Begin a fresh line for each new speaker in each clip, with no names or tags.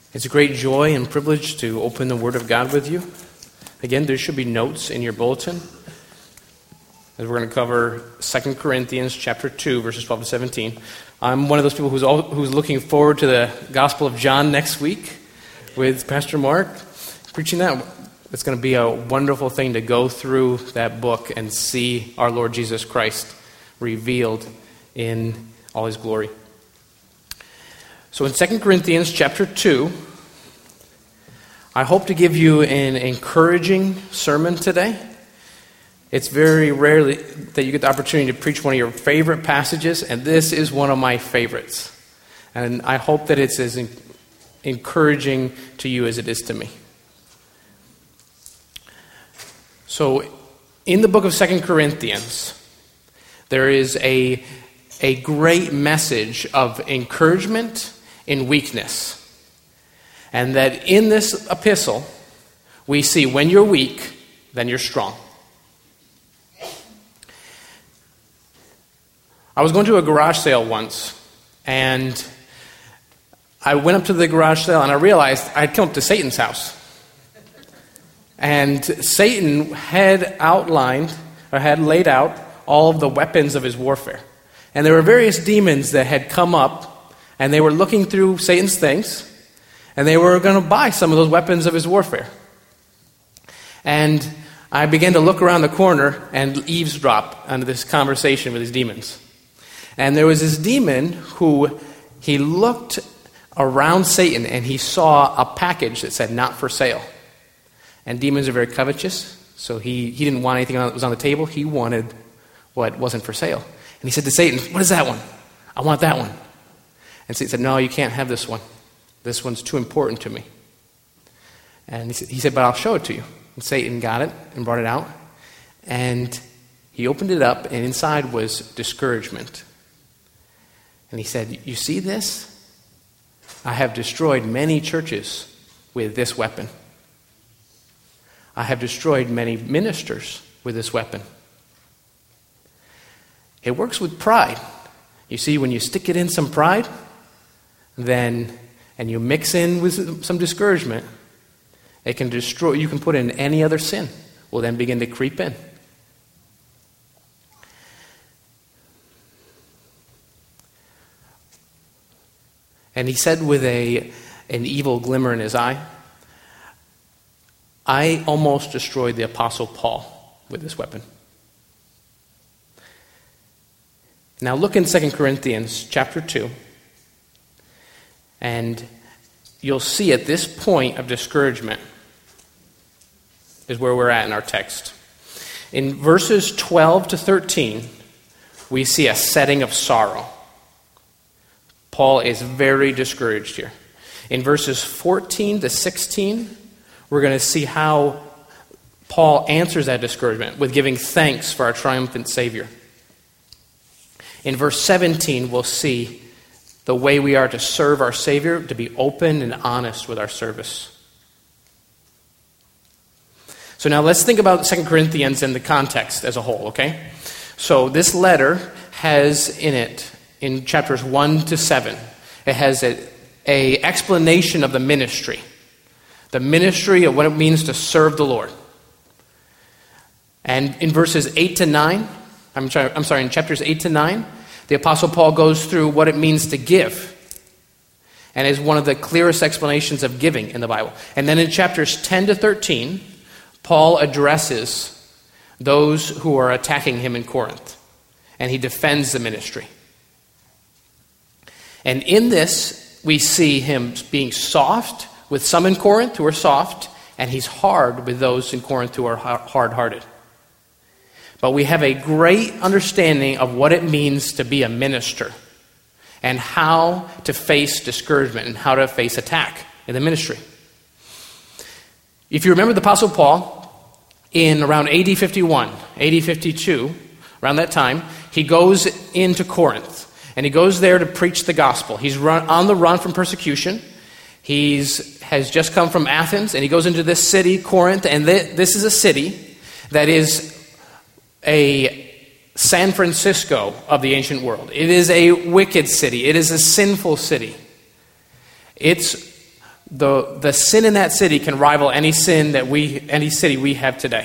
It's a great joy and privilege to open the Word of God with you. Again, there should be notes in your bulletin as we're going to cover 2 Corinthians chapter 2, verses 12 to 17. I'm one of those people who's looking forward to the Gospel of John next week with Pastor Mark preaching that. It's going to be a wonderful thing to go through that book and see our Lord Jesus Christ revealed in all his glory. So in 2 Corinthians chapter 2, I hope to give you an encouraging sermon today. It's very rarely that you get the opportunity to preach one of your favorite passages, and this is one of my favorites. And I hope that it's as encouraging to you as it is to me. So in the book of 2 Corinthians, there is a great message of encouragement in weakness. And that in this epistle, we see when you're weak, then you're strong. I was going to a garage sale once, and I went up to the garage sale, and I realized I had come up to Satan's house. And Satan had laid out all of the weapons of his warfare. And there were various demons that had come up, and they were looking through Satan's things, and they were going to buy some of those weapons of his warfare. And I began to look around the corner and eavesdrop on this conversation with these demons. And there was this demon who, he looked around Satan, and he saw a package that said, "Not for sale." And demons are very covetous, so he didn't want anything that was on the table. He wanted what wasn't for sale. And he said to Satan, "What is that one? I want that one." And Satan said, "No, you can't have this one. This one's too important to me." And he said, "But I'll show it to you." And Satan got it and brought it out. And he opened it up, and inside was discouragement. And he said, "You see this? I have destroyed many churches with this weapon. I have destroyed many ministers with this weapon." It works with pride. You see, when you stick it in some pride, and you mix in with some discouragement, it can destroy. You can put in any other sin, will then begin to creep in. And he said with an evil glimmer in his eye, "I almost destroyed the Apostle Paul with this weapon." Now look in 2 Corinthians chapter 2, and you'll see at this point of discouragement is where we're at in our text. In verses 12 to 13, we see a setting of sorrow. Paul is very discouraged here. In verses 14 to 16, we're going to see how Paul answers that discouragement with giving thanks for our triumphant Savior. In verse 17, we'll see the way we are to serve our Savior, to be open and honest with our service. So now let's think about 2 Corinthians and the context as a whole, okay? So this letter has in it, in chapters 1 to 7, it has a explanation of the ministry of what it means to serve the Lord. And in verses 8 to 9, in chapters 8 to 9, the Apostle Paul goes through what it means to give, and is one of the clearest explanations of giving in the Bible. And then in chapters 10 to 13, Paul addresses those who are attacking him in Corinth, and he defends the ministry. And in this, we see him being soft with some in Corinth who are soft, and he's hard with those in Corinth who are hard-hearted. But we have a great understanding of what it means to be a minister and how to face discouragement and how to face attack in the ministry. If you remember the Apostle Paul, in around AD 51, AD 52, around that time, he goes into Corinth. And he goes there to preach the gospel. He's on the run from persecution. He has just come from Athens, and he goes into this city, Corinth, and this is a city that is a San Francisco of the ancient world. It is a wicked city. It is a sinful city. It's the sin in that city can rival any city we have today.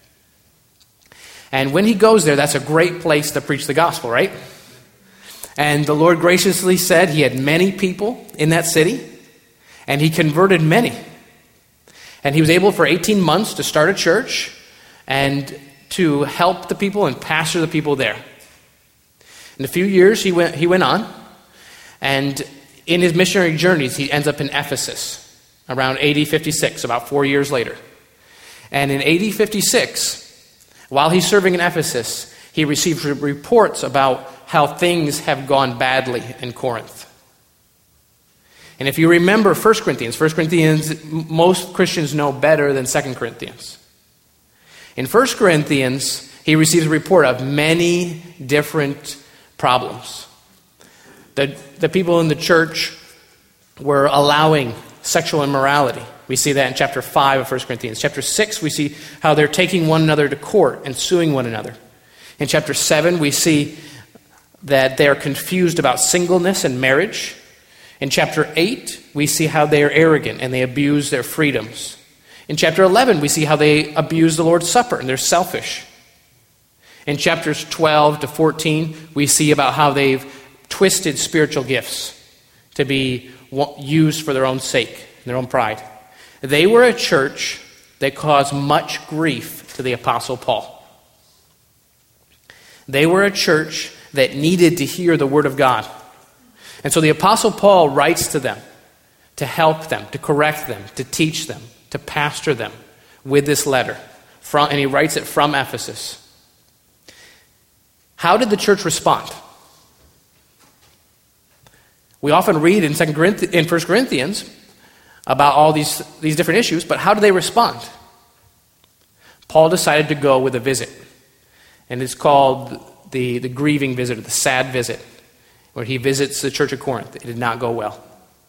And when he goes there, that's a great place to preach the gospel, right? And the Lord graciously said he had many people in that city, and he converted many. And he was able for 18 months to start a church and to help the people and pastor the people there. In a few years, he went on, and in his missionary journeys, he ends up in Ephesus around AD 56, about 4 years later. And in AD 56, while he's serving in Ephesus, he received reports about how things have gone badly in Corinth. And if you remember 1 Corinthians, most Christians know better than 2 Corinthians. In 1 Corinthians, he receives a report of many different problems. The people in the church were allowing sexual immorality. We see that in chapter 5 of 1 Corinthians. Chapter 6, we see how they're taking one another to court and suing one another. In chapter 7, we see that they are confused about singleness and marriage. In chapter 8, we see how they are arrogant and they abuse their freedoms. In chapter 11, we see how they abuse the Lord's Supper and they're selfish. In chapters 12 to 14, we see about how they've twisted spiritual gifts to be used for their own sake, their own pride. They were a church that caused much grief to the Apostle Paul. They were a church that needed to hear the Word of God. And so the Apostle Paul writes to them to help them, to correct them, to teach them, to pastor them with this letter. And he writes it from Ephesus. How did the church respond? We often read in 1 Corinthians about all these different issues, but how do they respond? Paul decided to go with a visit, and it's called the grieving visit, or the sad visit, where he visits the church of Corinth. It did not go well.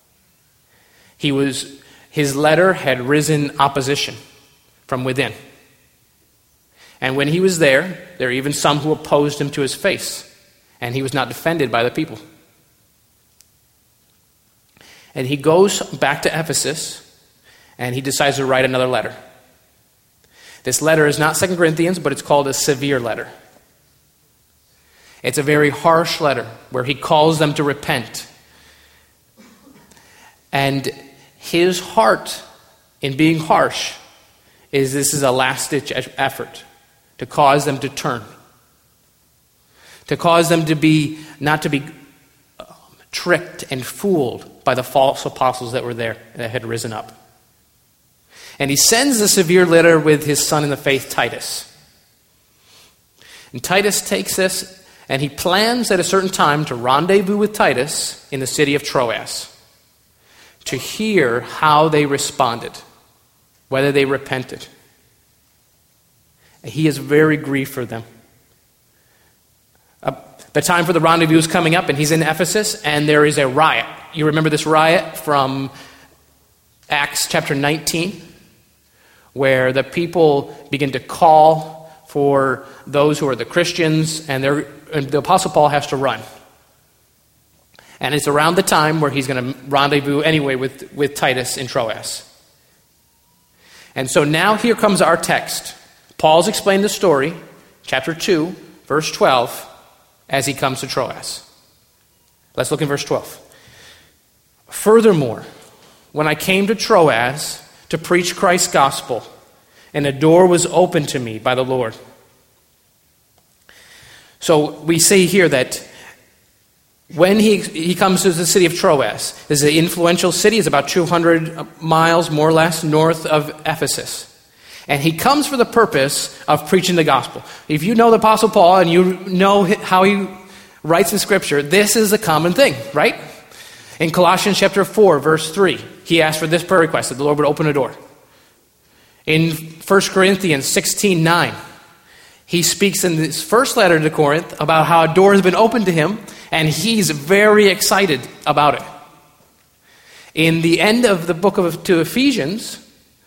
His letter had risen opposition from within. And when he was there were even some who opposed him to his face, and he was not defended by the people. And he goes back to Ephesus, and he decides to write another letter. This letter is not 2 Corinthians, but it's called a severe letter. It's a very harsh letter where he calls them to repent. And his heart in being harsh is this is a last-ditch effort to cause them to turn. To cause them to not to be tricked and fooled by the false apostles that were there, that had risen up. And he sends a severe letter with his son in the faith, Titus. And Titus takes this, and he plans at a certain time to rendezvous with Titus in the city of Troas to hear how they responded, whether they repented. He is very grieved for them. The time for the rendezvous is coming up, and he's in Ephesus, and there is a riot. You remember this riot from Acts chapter 19, where the people begin to call for those who are the Christians, and the Apostle Paul has to run. And it's around the time where he's going to rendezvous anyway with Titus in Troas. And so now here comes our text. Paul's explained the story, chapter 2, verse 12, as he comes to Troas. Let's look in verse 12. Furthermore, when I came to Troas to preach Christ's gospel, and a door was opened to me by the Lord. So we see here that when he comes to the city of Troas, this is an influential city. It's about 200 miles, more or less, north of Ephesus. And he comes for the purpose of preaching the gospel. If you know the Apostle Paul and you know how he writes in Scripture, this is a common thing, right? In Colossians chapter 4, verse 3, he asked for this prayer request, that the Lord would open a door. In 1 Corinthians 16:9, he speaks in this first letter to Corinth about how a door has been opened to him, and he's very excited about it. In the end of the book to Ephesians,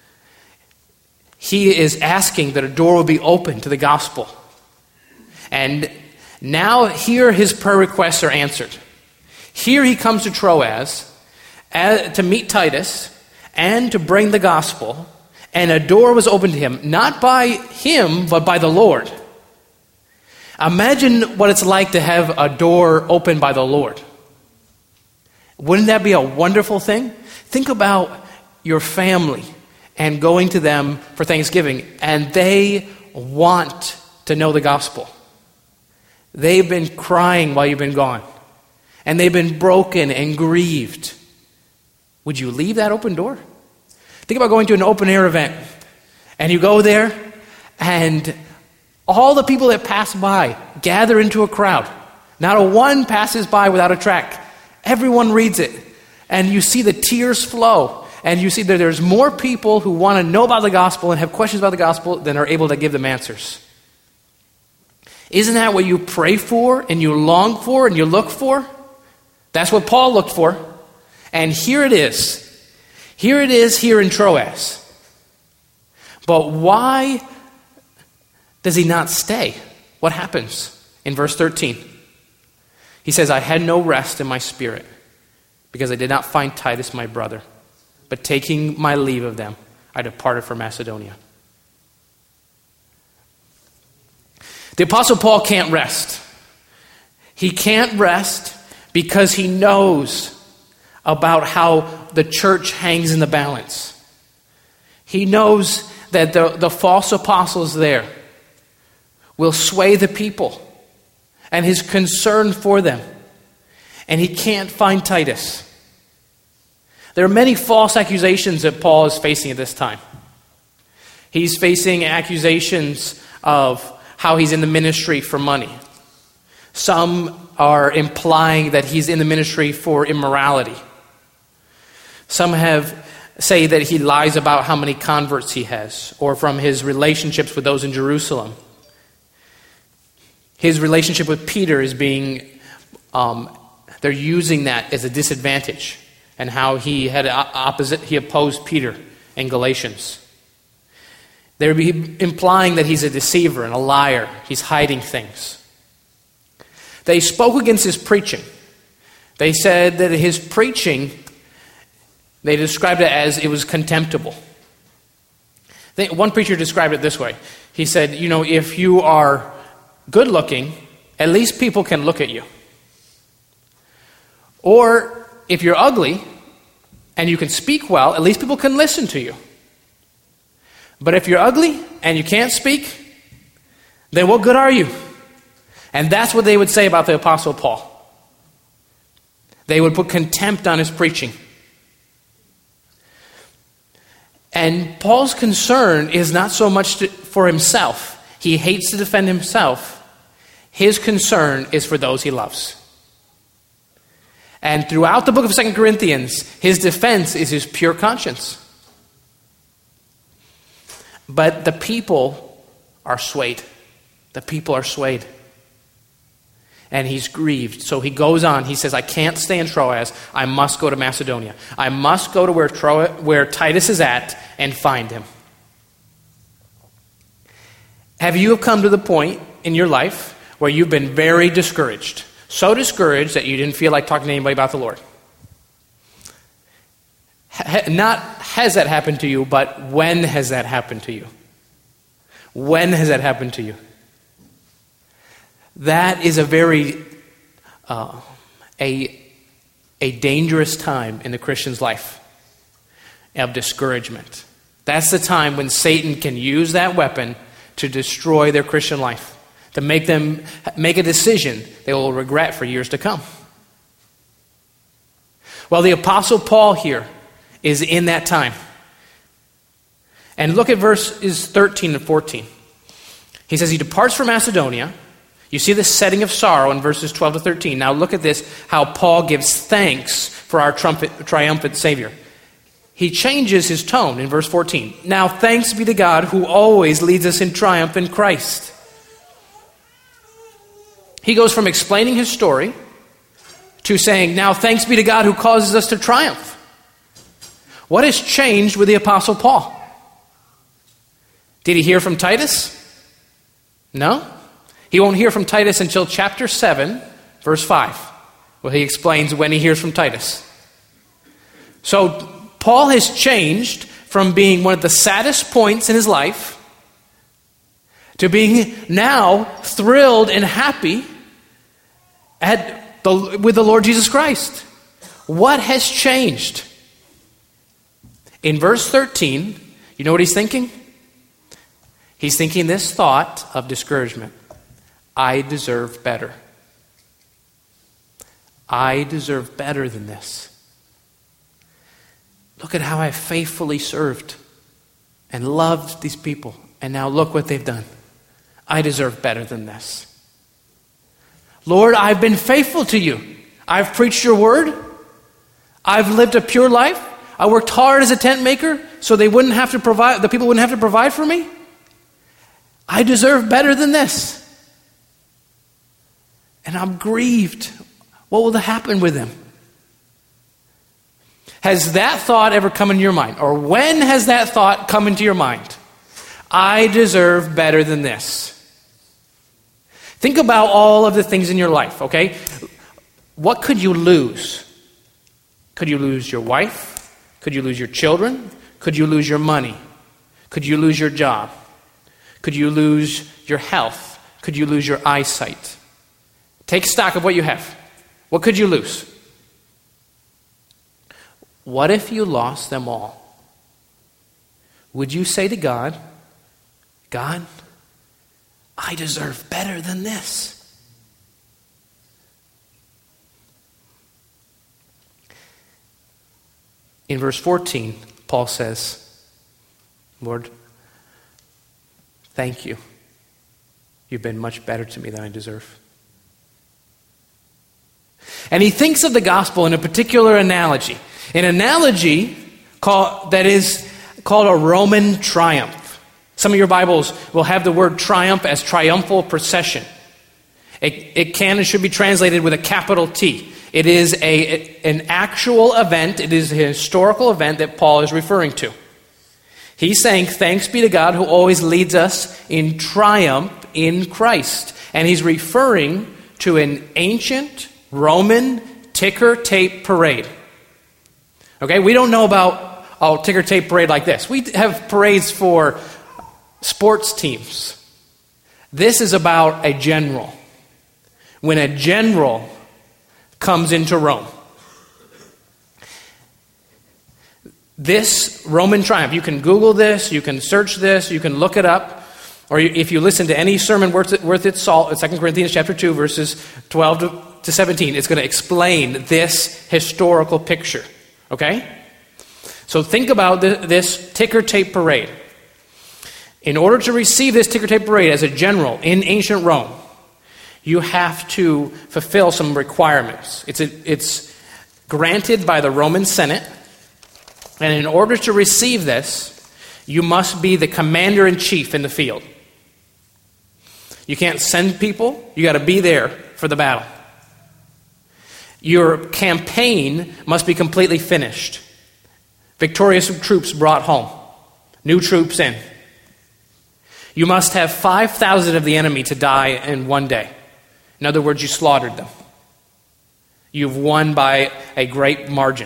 he is asking that a door will be opened to the gospel. And now here his prayer requests are answered. Here he comes to Troas to meet Titus, and to bring the gospel, and a door was opened to him, not by him, but by the Lord. Imagine what it's like to have a door opened by the Lord. Wouldn't that be a wonderful thing? Think about your family and going to them for Thanksgiving, and they want to know the gospel. They've been crying while you've been gone, and they've been broken and grieved. Would you leave that open door? Think about going to an open air event, and you go there, and all the people that pass by gather into a crowd. Not a one passes by without a tract. Everyone reads it, and you see the tears flow, and you see that there's more people who want to know about the gospel and have questions about the gospel than are able to give them answers. Isn't that what you pray for and you long for and you look for? That's what Paul looked for. And here it is. Here it is here in Troas. But why does he not stay? What happens? In verse 13, he says, I had no rest in my spirit because I did not find Titus my brother. But taking my leave of them, I departed for Macedonia. The Apostle Paul can't rest. He can't rest because he knows about how the church hangs in the balance. He knows that the false apostles there will sway the people and his concern for them. And he can't find Titus. There are many false accusations that Paul is facing at this time. He's facing accusations of how he's in the ministry for money. Some are implying that he's in the ministry for immorality. Some say that he lies about how many converts he has, or from his relationships with those in Jerusalem. His relationship with Peter is being, they're using that as a disadvantage, and how he opposed Peter in Galatians. They're implying that he's a deceiver and a liar. He's hiding things. They spoke against his preaching. They said that his preaching, they described it as it was contemptible. One preacher described it this way. He said, if you are good looking, at least people can look at you. Or if you're ugly and you can speak well, at least people can listen to you. But if you're ugly and you can't speak, then what good are you? And that's what they would say about the Apostle Paul. They would put contempt on his preaching. And Paul's concern is not so much for himself. He hates to defend himself. His concern is for those he loves. And throughout the book of 2 Corinthians, his defense is his pure conscience. But the people are swayed. The people are swayed. And he's grieved. So he goes on. He says, I can't stay in Troas. I must go to Macedonia. I must go to where Titus is at and find him. Have you come to the point in your life where you've been very discouraged? So discouraged that you didn't feel like talking to anybody about the Lord? Not has that happened to you, but when has that happened to you? When has that happened to you? That is a very a dangerous time in the Christian's life of discouragement. That's the time when Satan can use that weapon to destroy their Christian life, to make them make a decision they will regret for years to come. Well, the Apostle Paul here is in that time. And look at verses 13 and 14. He says he departs from Macedonia. You see the setting of sorrow in verses 12 to 13. Now look at this, how Paul gives thanks for our triumphant Savior. He changes his tone in verse 14. Now thanks be to God who always leads us in triumph in Christ. He goes from explaining his story to saying, now thanks be to God who causes us to triumph. What has changed with the Apostle Paul? Did he hear from Titus? No. He won't hear from Titus until chapter 7, verse 5, where he explains when he hears from Titus. So Paul has changed from being one of the saddest points in his life to being now thrilled and happy with the Lord Jesus Christ. What has changed? In verse 13, you know what he's thinking? He's thinking this thought of discouragement. I deserve better. I deserve better than this. Look at how I faithfully served and loved these people. And now look what they've done. I deserve better than this. Lord, I've been faithful to you. I've preached your word. I've lived a pure life. I worked hard as a tent maker so the people wouldn't have to provide for me. I deserve better than this. And I'm grieved. What will happen with them? Has that thought ever come into your mind? Or when has that thought come into your mind? I deserve better than this. Think about all of the things in your life, okay? What could you lose? Could you lose your wife? Could you lose your children? Could you lose your money? Could you lose your job? Could you lose your health? Could you lose your eyesight? Take stock of what you have. What could you lose? What if you lost them all? Would you say to God, God, I deserve better than this? In verse 14, Paul says, Lord, thank you. You've been much better to me than I deserve. And he thinks of the gospel in a particular analogy. An analogy that is called a Roman triumph. Some of your Bibles will have the word triumph as triumphal procession. It can and should be translated with a capital T. It is an actual event. It is a historical event that Paul is referring to. He's saying, thanks be to God who always leads us in triumph in Christ. And he's referring to an ancient Roman ticker tape parade. Okay, we don't know about a ticker tape parade like this. We have parades for sports teams. This is about a general. When a general comes into Rome. This Roman triumph, you can Google this, you can search this, you can look it up, or if you listen to any sermon worth its salt, 2 Corinthians chapter 2, verses 12 to 17, it's going to explain this historical picture. Okay? So think about this ticker tape parade. In order to receive this ticker tape parade as a general in ancient Rome, you have to fulfill some requirements. It's granted by the Roman Senate. And in order to receive this, you must be the commander-in-chief in the field. You can't send people. You got to be there for the battle. Your campaign must be completely finished. Victorious troops brought home. New troops in. You must have 5,000 of the enemy to die in one day. In other words, you slaughtered them. You've won by a great margin.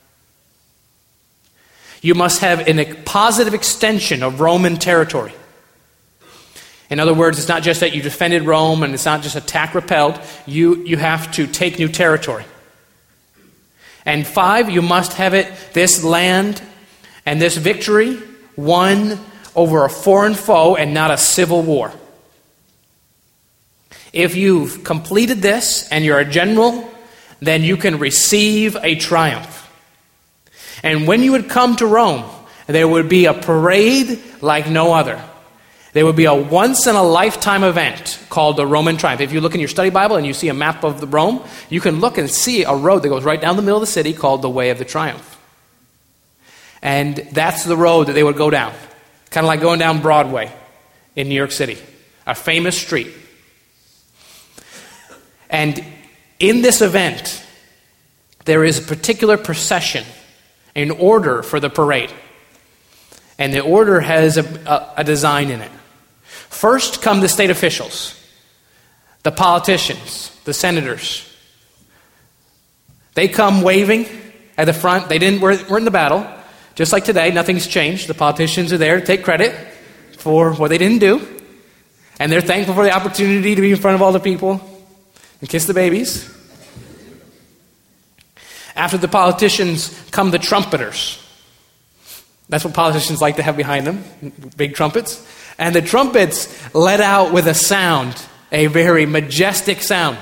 You must have a positive extension of Roman territory. In other words, it's not just that you defended Rome and it's not just attack repelled. You have to take new territory. And 5, you must have this land and this victory won over a foreign foe and not a civil war. If you've completed this and you're a general, then you can receive a triumph. And when you would come to Rome, there would be a parade like no other. There would be a once-in-a-lifetime event called the Roman Triumph. If you look in your study Bible and you see a map of the Rome, you can look and see a road that goes right down the middle of the city called the Way of the Triumph. And that's the road that they would go down. Kind of like going down Broadway in New York City. A famous street. And in this event, there is a particular procession in order for the parade. And the order has a design in it. First come the state officials, the politicians, the senators. They come waving at the front. They weren't in the battle, just like today, nothing's changed. The politicians are there to take credit for what they didn't do. And they're thankful for the opportunity to be in front of all the people and kiss the babies. After the politicians come the trumpeters. That's what politicians like to have behind them, big trumpets. And the trumpets let out with a sound, a very majestic sound.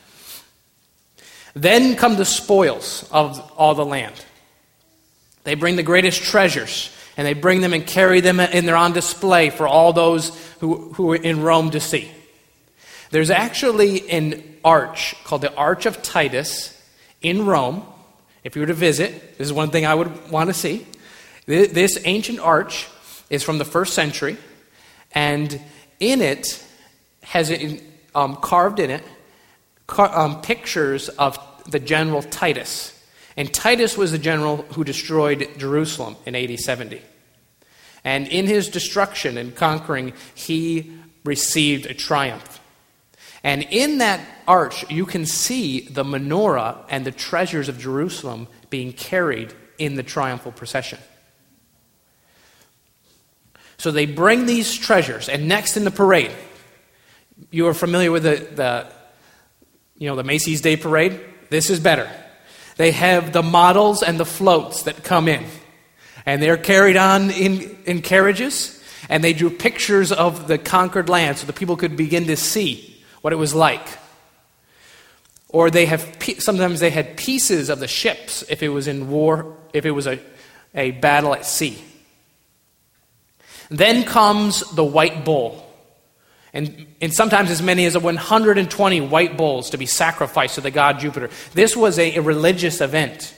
Then come the spoils of all the land. They bring the greatest treasures, and they bring them and carry them, and they're on display for all those who are in Rome to see. There's actually an arch called the Arch of Titus in Rome. If you were to visit, this is one thing I would want to see. This ancient arch is from the 1st century, and in it has carved in it pictures of the general Titus. And Titus was the general who destroyed Jerusalem in AD 70. And in his destruction and conquering, he received a triumph. And in that arch, you can see the menorah and the treasures of Jerusalem being carried in the triumphal procession. So they bring these treasures, and next in the parade, you are familiar with the Macy's Day Parade? This is better. They have the models and the floats that come in, and they're carried on in carriages, and they drew pictures of the conquered land so the people could begin to see what it was like. Or sometimes they had pieces of the ships if it was in war, if it was a battle at sea. Then comes the white bull. And sometimes as many as 120 white bulls to be sacrificed to the god Jupiter. This was a religious event.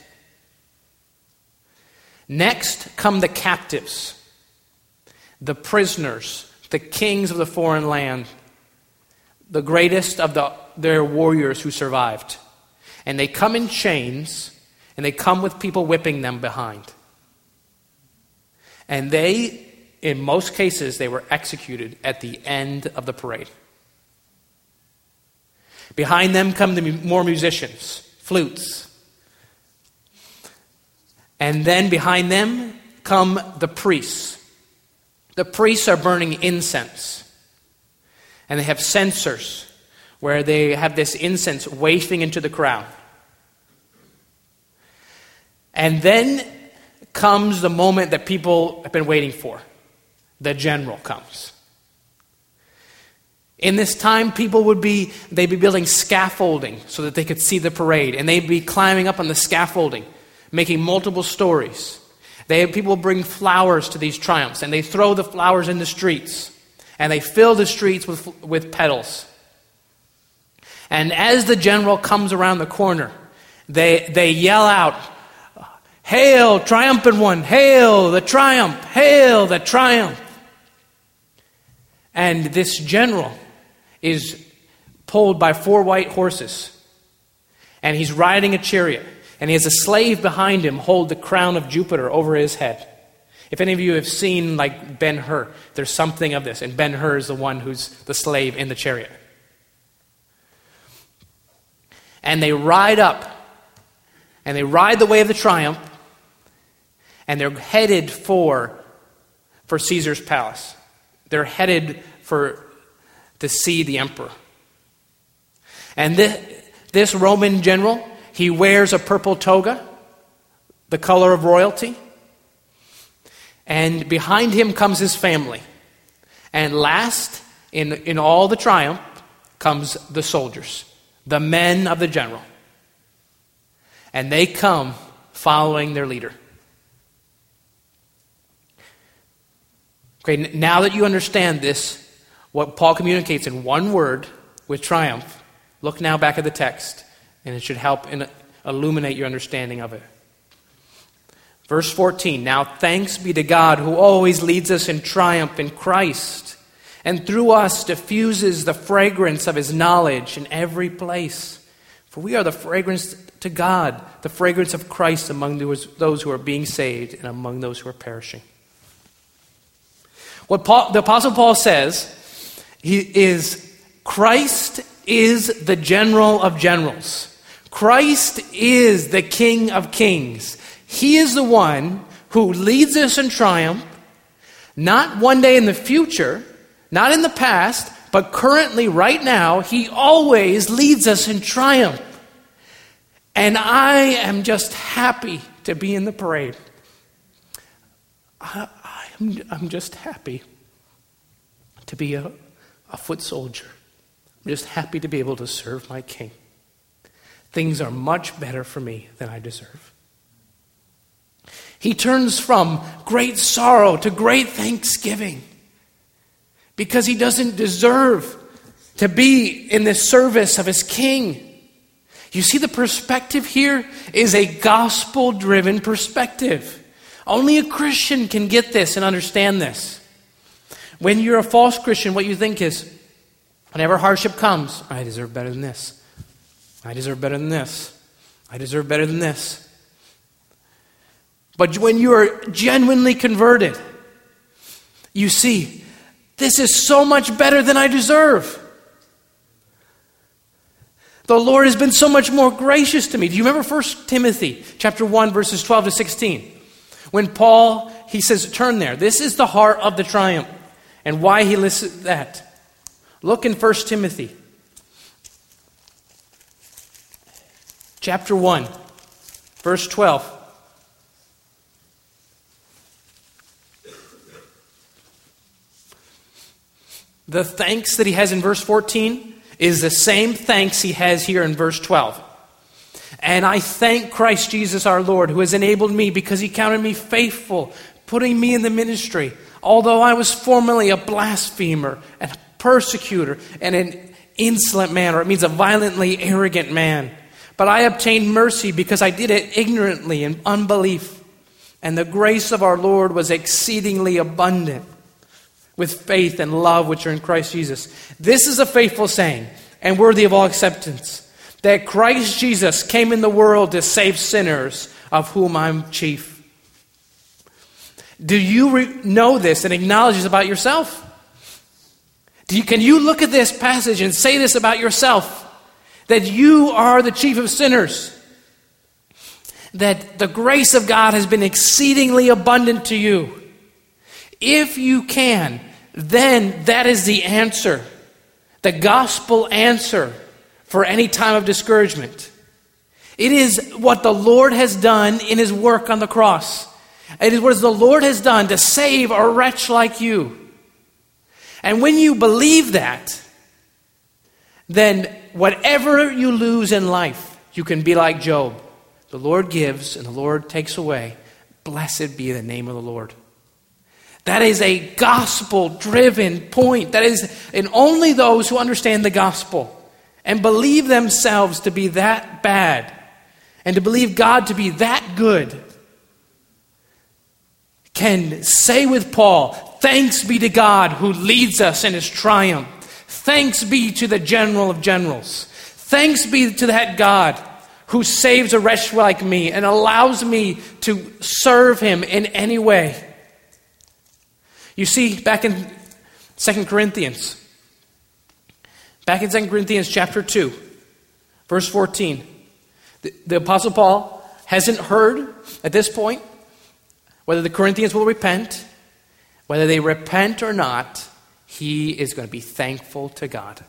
Next come the captives, the prisoners, the kings of the foreign land, the greatest of their warriors who survived. And they come in chains, and they come with people whipping them behind. And in most cases, they were executed at the end of the parade. Behind them come the more musicians, flutes. And then behind them come the priests. The priests are burning incense. And they have censers where they have this incense wafting into the crowd. And then comes the moment that people have been waiting for. The general comes. In this time, they'd be building scaffolding so that they could see the parade. And they'd be climbing up on the scaffolding, making multiple stories. People bring flowers to these triumphs, and they throw the flowers in the streets. And they fill the streets with petals. And as the general comes around the corner, they yell out, "Hail, triumphant one! Hail the triumph! Hail the triumph!" And this general is pulled by 4 white horses. And he's riding a chariot. And he has a slave behind him hold the crown of Jupiter over his head. If any of you have seen like Ben-Hur, there's something of this. And Ben-Hur is the one who's the slave in the chariot. And they ride up. And they ride the way of the triumph. And they're headed for Caesar's palace. They're headed to see the emperor. And this Roman general, he wears a purple toga, the color of royalty. And behind him comes his family. And last, in all the triumph, comes the soldiers, the men of the general. And they come following their leader. Okay, now that you understand this, what Paul communicates in one word with triumph, look now back at the text, and it should help illuminate your understanding of it. Verse 14, "Now thanks be to God who always leads us in triumph in Christ, and through us diffuses the fragrance of his knowledge in every place. For we are the fragrance to God, the fragrance of Christ among those who are being saved and among those who are perishing." What the Apostle Paul says is Christ is the general of generals. Christ is the King of kings. He is the one who leads us in triumph, not one day in the future, not in the past, but currently, right now. He always leads us in triumph. And I am just happy to be in the parade. I'm just happy to be a foot soldier. I'm just happy to be able to serve my King. Things are much better for me than I deserve. He turns from great sorrow to great thanksgiving because he doesn't deserve to be in the service of his King. You see, the perspective here is a gospel-driven perspective. Only a Christian can get this and understand this. When you're a false Christian, what you think is, whenever hardship comes, I deserve better than this. I deserve better than this. I deserve better than this. But when you are genuinely converted, you see, this is so much better than I deserve. The Lord has been so much more gracious to me. Do you remember 1 Timothy chapter 1, verses 12 to 16? When Paul, he says, turn there. This is the heart of the triumph and why he lists that. Look in 1 Timothy chapter 1, verse 12. The thanks that he has in verse 14 is the same thanks he has here in verse 12. And I thank Christ Jesus our Lord, who has enabled me because he counted me faithful, putting me in the ministry, although I was formerly a blasphemer and a persecutor and an insolent man, or it means a violently arrogant man. But I obtained mercy because I did it ignorantly in unbelief. And the grace of our Lord was exceedingly abundant with faith and love which are in Christ Jesus. This is a faithful saying and worthy of all acceptance, that Christ Jesus came in the world to save sinners, of whom I'm chief. Do you know this and acknowledge this about yourself? Can you look at this passage and say this about yourself? That you are the chief of sinners. That the grace of God has been exceedingly abundant to you. If you can, then that is the answer. The gospel answer for any time of discouragement. It is what the Lord has done in his work on the cross. It is what the Lord has done to save a wretch like you. And when you believe that, then whatever you lose in life, you can be like Job. The Lord gives and the Lord takes away. Blessed be the name of the Lord. That is a gospel-driven point. That is, and only those who understand the gospel and believe themselves to be that bad and to believe God to be that good can say with Paul, thanks be to God who leads us in his triumph. Thanks be to the general of generals. Thanks be to that God who saves a wretch like me and allows me to serve him in any way. You see, back in 2 Corinthians chapter 2, verse 14, the Apostle Paul hasn't heard at this point whether the Corinthians will repent. Whether they repent or not, he is going to be thankful to God.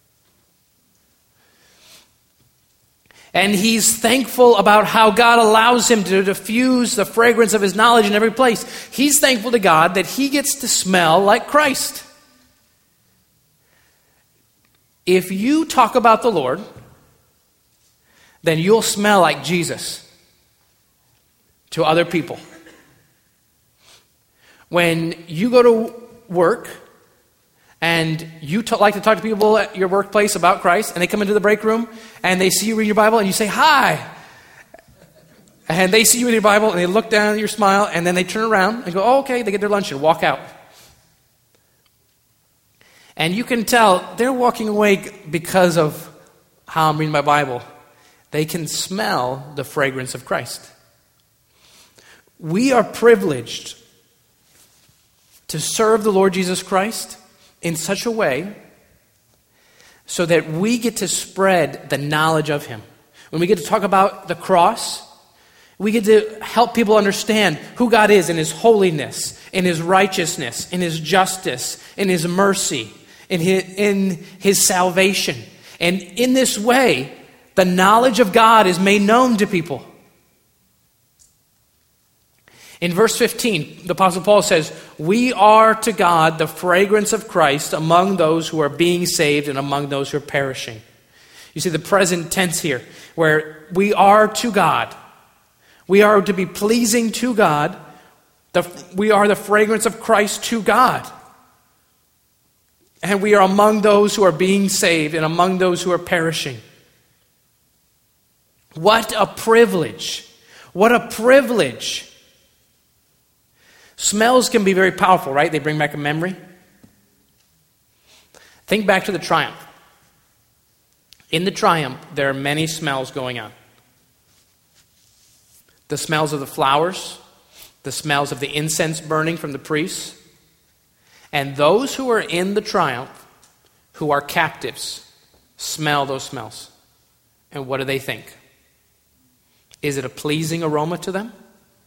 And he's thankful about how God allows him to diffuse the fragrance of his knowledge in every place. He's thankful to God that he gets to smell like Christ. If you talk about the Lord, then you'll smell like Jesus to other people. When you go to work and you like to talk to people at your workplace about Christ, and they come into the break room and they see you read your Bible and you say, hi. And they see you in your Bible and they look down at your smile and then they turn around and go, oh, okay, they get their lunch and walk out. And you can tell they're walking away because of how I'm reading my Bible. They can smell the fragrance of Christ. We are privileged to serve the Lord Jesus Christ in such a way so that we get to spread the knowledge of him. When we get to talk about the cross We get to help people understand who God is in His holiness, in His righteousness, in His justice, in His mercy, in His salvation. And in this way, the knowledge of God is made known to people. In verse 15, the Apostle Paul says, "We are to God the fragrance of Christ among those who are being saved and among those who are perishing." You see the present tense here, where we are to God. We are to be pleasing to God. We are the fragrance of Christ to God. And we are among those who are being saved and among those who are perishing. What a privilege. What a privilege. Smells can be very powerful, right? They bring back a memory. Think back to the triumph. In the triumph, there are many smells going on. The smells of the flowers, the smells of the incense burning from the priests, and those who are in the triumph, who are captives, smell those smells. And what do they think? Is it a pleasing aroma to them?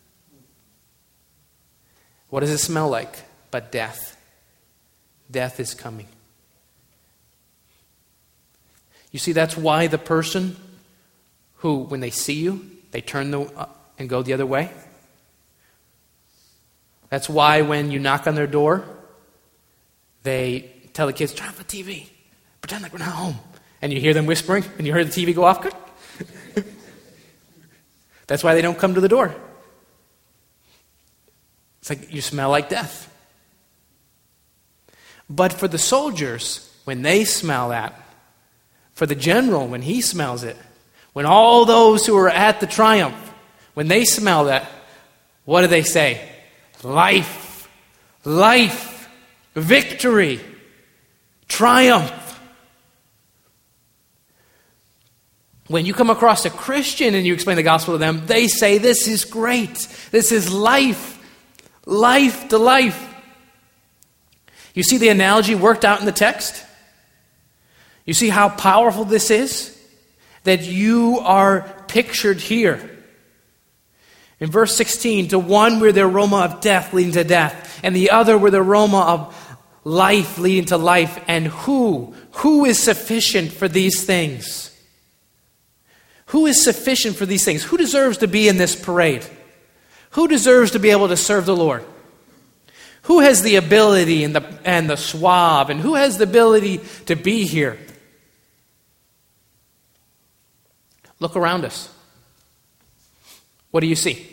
What does it smell like? But death. Death is coming. You see, that's why the person who, when they see you, they turn and go the other way. That's why when you knock on their door, they tell the kids, "Turn off the TV. Pretend like we're not home." And you hear them whispering, and you hear the TV go off. Good. That's why they don't come to the door. It's like you smell like death. But for the soldiers, when they smell that, for the general, when he smells it, when all those who are at the triumph, when they smell that, what do they say? Life, life, victory, triumph. When you come across a Christian and you explain the gospel to them, they say, "This is great. This is life, life to life." You see the analogy worked out in the text? You see how powerful this is? That you are pictured here. In verse 16, to one were the aroma of death leading to death, and the other were the aroma of life leading to life. And who is sufficient for these things? Who is sufficient for these things? Who deserves to be in this parade? Who deserves to be able to serve the Lord? Who has the ability and the suave, and who has the ability to be here? Look around us. What do you see?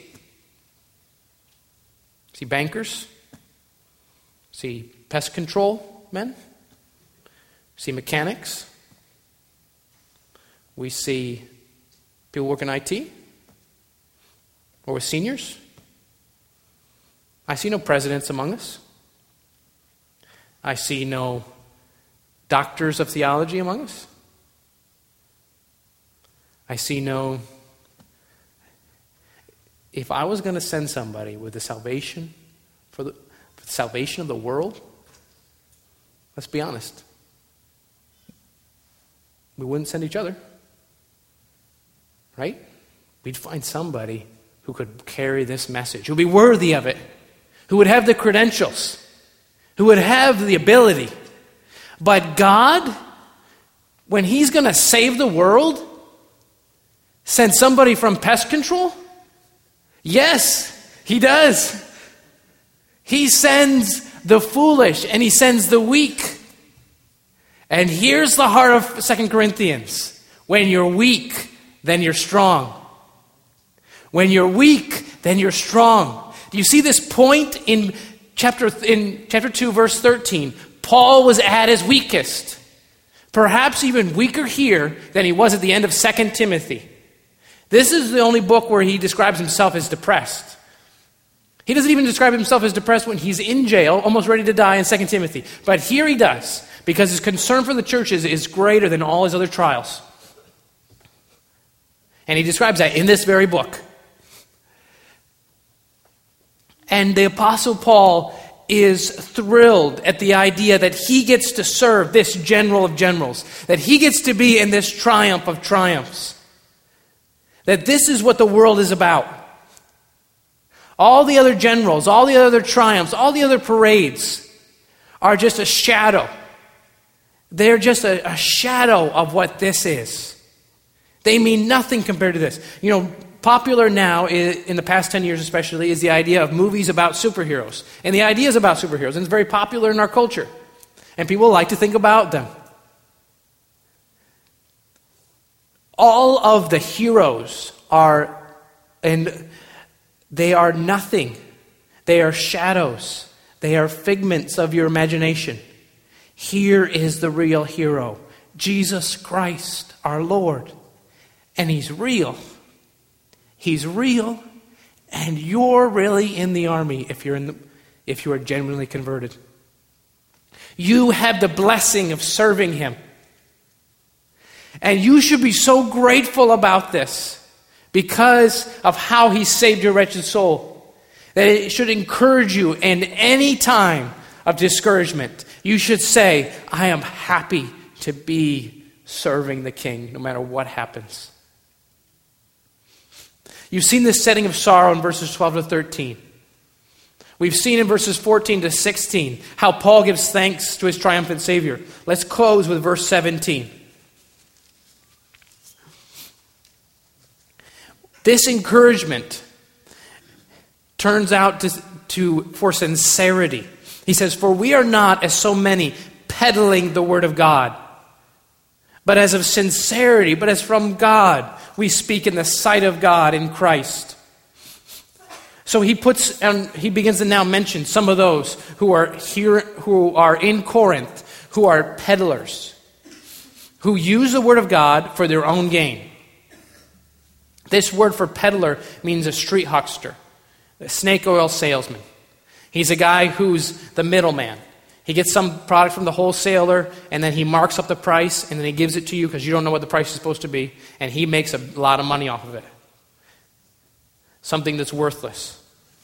See bankers? See pest control men? See mechanics? We see people work in IT? Or with seniors? I see no presidents among us. I see no doctors of theology among us. I see no... If I was going to send somebody with the salvation, for the salvation of the world, let's be honest, we wouldn't send each other. Right? We'd find somebody who could carry this message, who would be worthy of it, who would have the credentials, who would have the ability. But God, when He's going to save the world, send somebody from pest control? Yes, He does. He sends the foolish and He sends the weak. And here's the heart of 2 Corinthians. When you're weak, then you're strong. When you're weak, then you're strong. Do you see this point in chapter 2, verse 13? Paul was at his weakest. Perhaps even weaker here than he was at the end of 2 Timothy. This is the only book where he describes himself as depressed. He doesn't even describe himself as depressed when he's in jail, almost ready to die in 2 Timothy. But here he does, because his concern for the churches is greater than all his other trials. And he describes that in this very book. And the Apostle Paul is thrilled at the idea that he gets to serve this general of generals, that he gets to be in this triumph of triumphs, that this is what the world is about. All the other generals, all the other triumphs, all the other parades are just a shadow. They're just a shadow of what this is. They mean nothing compared to this. Popular now, in the past 10 years especially, is the idea of movies about superheroes. And the ideas about superheroes, and it's very popular in our culture. And people like to think about them. All of the heroes they are nothing. They are shadows. They are figments of your imagination. Here is the real hero, Jesus Christ, our Lord. And He's real. He's real, and you're really in the army if you are genuinely converted. You have the blessing of serving Him. And you should be so grateful about this because of how He saved your wretched soul, that it should encourage you in any time of discouragement. You should say, I am happy to be serving the King no matter what happens. You've seen this setting of sorrow in verses 12 to 13. We've seen in verses 14 to 16 how Paul gives thanks to his triumphant Savior. Let's close with verse 17. This encouragement turns out for sincerity. He says, for we are not, as so many, peddling the word of God, but as of sincerity, but as from God, we speak in the sight of God in Christ. So he begins to now mention some of those who are here, who are in Corinth, who are peddlers, who use the word of God for their own gain. This word for peddler means a street huckster, a snake oil salesman. He's a guy who's the middleman. He gets some product from the wholesaler, and then he marks up the price, and then he gives it to you because you don't know what the price is supposed to be, and he makes a lot of money off of it. Something that's worthless.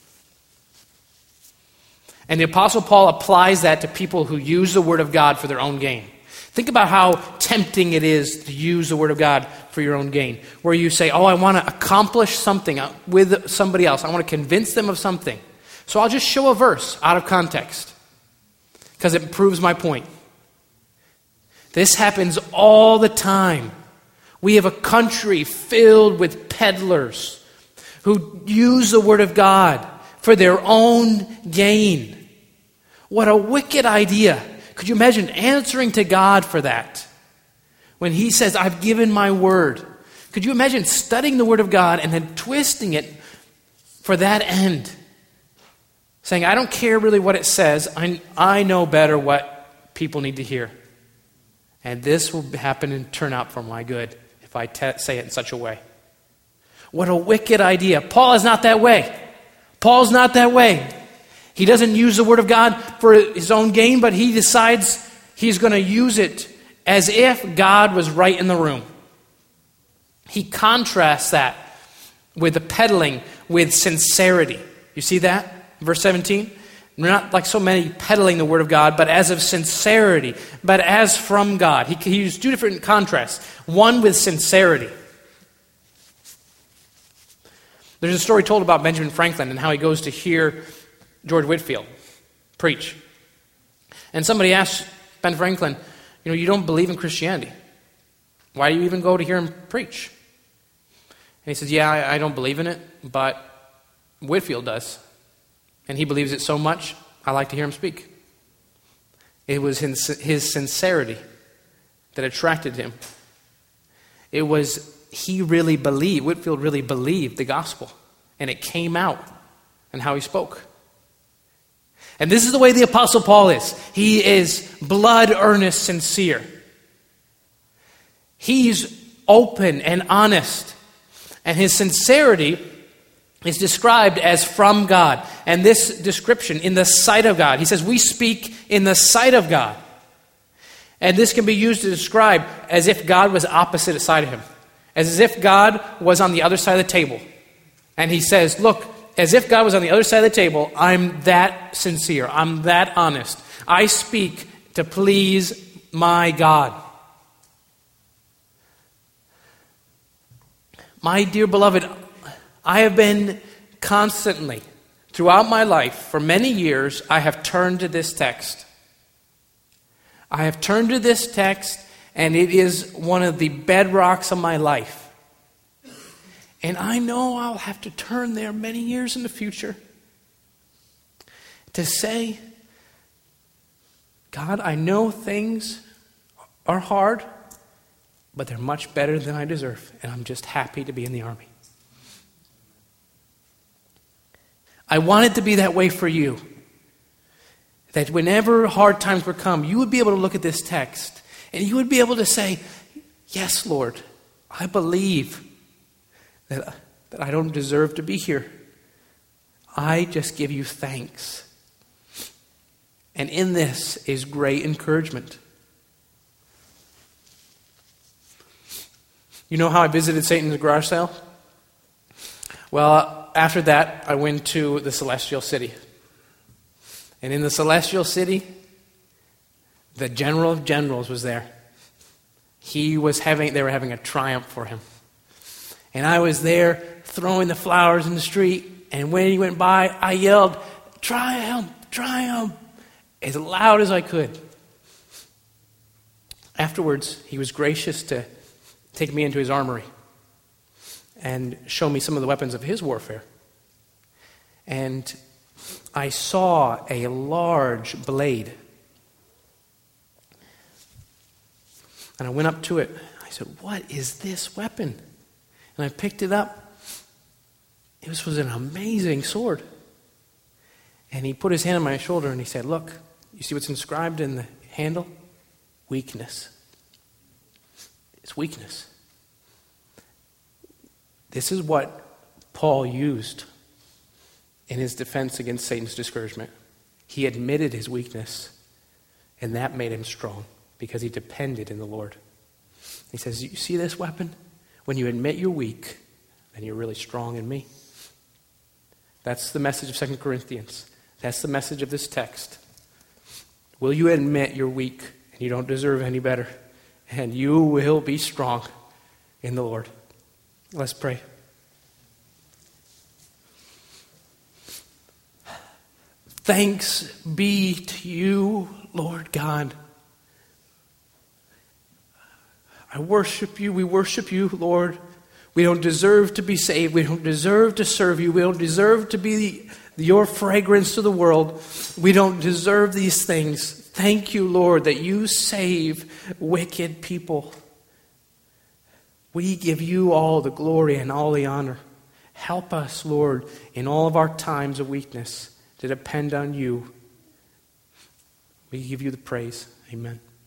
And the Apostle Paul applies that to people who use the Word of God for their own gain. Think about how tempting it is to use the Word of God for your own gain, where you say, I want to accomplish something with somebody else. I want to convince them of something. So I'll just show a verse out of context, because it proves my point. This happens all the time. We have a country filled with peddlers who use the Word of God for their own gain. What a wicked idea. Could you imagine answering to God for that? When He says, I've given my word. Could you imagine studying the Word of God and then twisting it for that end? Saying, I don't care really what it says. I know better what people need to hear. And this will happen and turn out for my good if I say it in such a way. What a wicked idea. Paul is not that way. Paul's not that way. He doesn't use the Word of God for his own gain, but he decides he's going to use it as if God was right in the room. He contrasts that with the peddling with sincerity. You see that? Verse 17, we're not like so many peddling the word of God, but as of sincerity, but as from God. He used two different contrasts. One with sincerity. There's a story told about Benjamin Franklin and how he goes to hear George Whitefield preach. And somebody asked Ben Franklin, you don't believe in Christianity. Why do you even go to hear him preach? And he says, I don't believe in it, but Whitefield does. And he believes it so much, I like to hear him speak. It was his sincerity that attracted him. It was, Whitefield really believed the gospel. And it came out in how he spoke. And this is the way the Apostle Paul is. He is blood earnest, sincere. He's open and honest. And his sincerity is described as from God. And this description, in the sight of God. He says, we speak in the sight of God. And this can be used to describe as if God was opposite side of him. As if God was on the other side of the table. And he says, look, as if God was on the other side of the table, I'm that sincere. I'm that honest. I speak to please my God. My dear beloved, I have been constantly throughout my life, for many years, I have turned to this text. I have turned to this text, and it is one of the bedrocks of my life. And I know I'll have to turn there many years in the future to say, God, I know things are hard, but they're much better than I deserve, and I'm just happy to be in the army. I want it to be that way for you. That whenever hard times would come, you would be able to look at this text, and you would be able to say, yes, Lord, I believe that I don't deserve to be here. I just give you thanks. And in this is great encouragement. You know how I visited Satan's garage sale? Well, after that, I went to the Celestial City. And in the Celestial City, the General of Generals was there. They were having a triumph for him. And I was there throwing the flowers in the street. And when he went by, I yelled, "Triumph! Triumph!" as loud as I could. Afterwards, he was gracious to take me into his armory and show me some of the weapons of his warfare. And I saw a large blade. And I went up to it. I said, "What is this weapon?" And I picked it up. This was an amazing sword. And he put his hand on my shoulder and he said, "Look, you see what's inscribed in the handle? Weakness. It's weakness." This is what Paul used in his defense against Satan's discouragement. He admitted his weakness, and that made him strong because he depended in the Lord. He says, "You see this weapon? When you admit you're weak, then you're really strong in me." That's the message of 2 Corinthians. That's the message of this text. Will you admit you're weak and you don't deserve any better? And you will be strong in the Lord. Let's pray. Thanks be to you, Lord God. I worship you. We worship you, Lord. We don't deserve to be saved. We don't deserve to serve you. We don't deserve to be your fragrance to the world. We don't deserve these things. Thank you, Lord, that you save wicked people. We give you all the glory and all the honor. Help us, Lord, in all of our times of weakness to depend on you. We give you the praise. Amen.